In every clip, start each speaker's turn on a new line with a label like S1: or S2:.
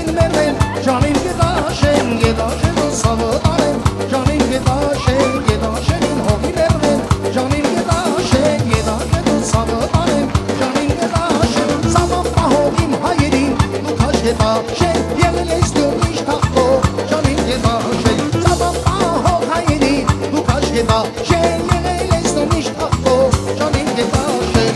S1: Canım gedaşen, gedaşen o savıdanım. Canım gedaşen, gedaşenin hobi verdim. Canım gedaşen, gedaşen o savıdanım. Canım gedaşen, zaman bahodim hayerin. Bu kaç gedaşen, yemeles dönmüş takto. Canım gedaşen, zaman baho hayerin. Bu kaç gedaşen, yemeles dönmüş takto. Canım gedaşen.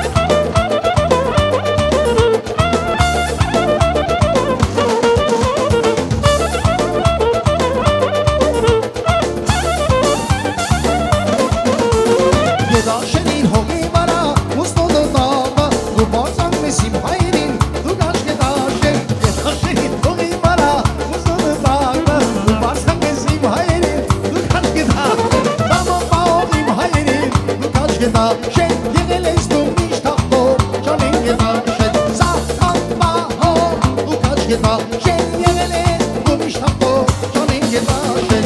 S1: Gedaşenin hobi bara, mustalı dağda. Bu barzan mesim hayrin, bu kaç gedaşen. Gedaşenin hobi bara, mustalı dağda. Bu barzan mesim hayrin, bu kaç gedaşen. Zaman bağlayım hayrin, bu kaç gedaşen. Yegeles dönmüş takto, canım gedaşen. Zaman bağ, bu kaç gedaşen. Yegeles dönmüş takto, canım gedaşen.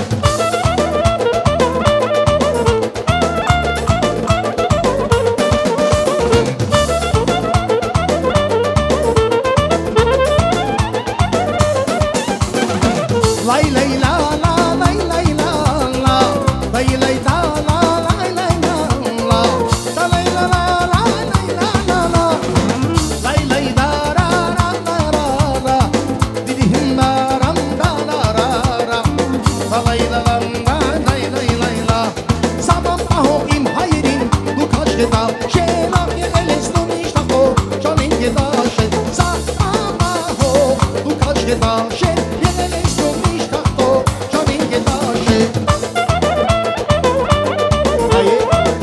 S1: Lay lay la la lay lay la la lay lay la la lay lay la la da lay la la lay la la la lay lay da ra ra ra ra ra didihim da ram da ra ra ra da lay la la lay lay lay la zaman bahoim hayrin bu kaç geda şenam yegeles dönüş tako canım geda şen zaman baho bu kaç geda şen yegeles dönüş tako canım geda şen hayır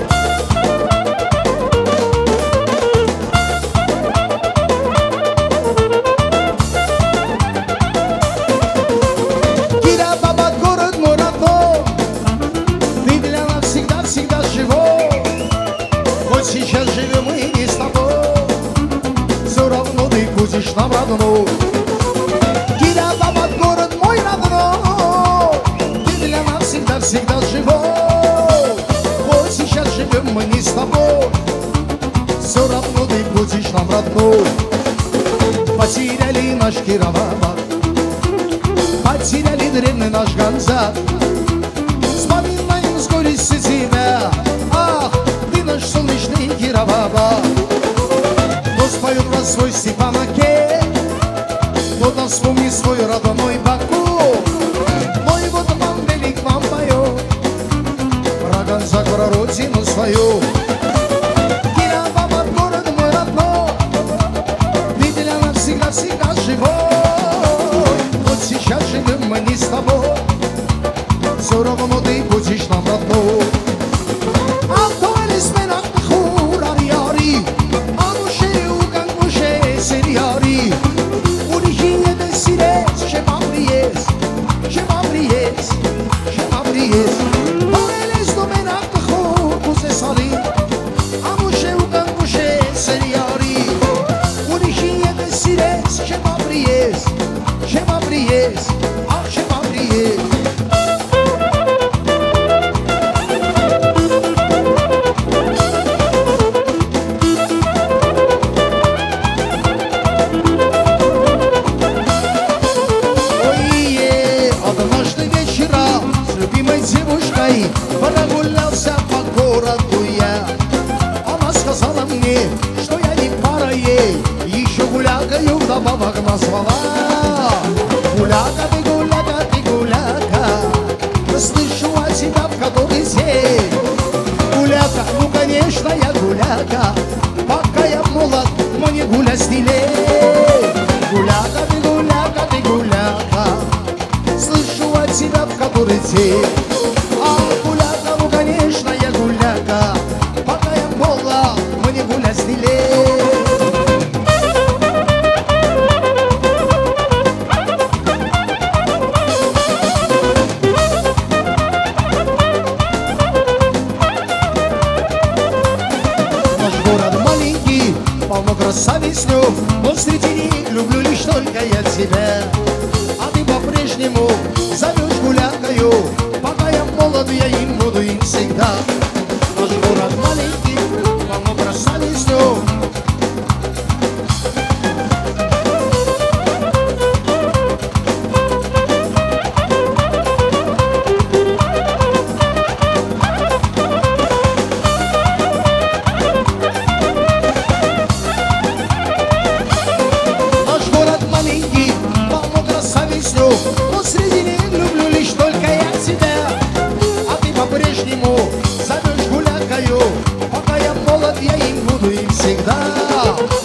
S1: Кира баба город мой родной, ты для нас всегда живой. Хоть сейчас живем мы не с тобой, все равно ты будешь нам родной. Кира баба город мой родной, ты для нас всегда живой. Хоть сейчас живем мы не с тобой, все равно ты будешь нам родной. Потеряли наш Кировоград, потеряли древний наш Ганзат. Вспоминаем с горестью тебя, ах, ты наш солнечный Кировоград. Кто споет про свой Степанаке, кто нам вспомнит свой родной Баку. Мой вот вам велик вам поет про Ганзак, про родину свою. Кировоград, город мой родной, ты для нас всегда живой. Вот сейчас живем мы не с тобой, все равно ты будешь нам родной. Автоэлис менак хур яри, ануше уган муше сериари. Урихине де сирес, шемабриес, шемабриес, шемабриес. Автоэлис до менак хур бузе сари, ануше уган муше сериари. Урихине де сирес, шемабриес, шемабриес, ах шемабриес. Однажды вечером с любимой девушкой прогулялся по городу я. Она сказала мне, что я не пара ей, еще гулякою вдобавок назвала. Гуляка ты, гуляка ты, гуляка, слышу от тебя в который день. Гуляка, ну конечно я гуляка, пока я молод, мне гулять стилей. Гуляка ты, гуляка ты, гуляка, слышу от тебя в который день. А гуляка, ну конечно я гуляка, пока я молод, мне гулять стилей. Наш город маленький, полно красавиц, но среди них люблю лишь только я тебя. А ты по-прежнему зовешь гулякою, пока я молод, я им буду им всегда. Наш город маленький, полно красавиц, Ха-ха!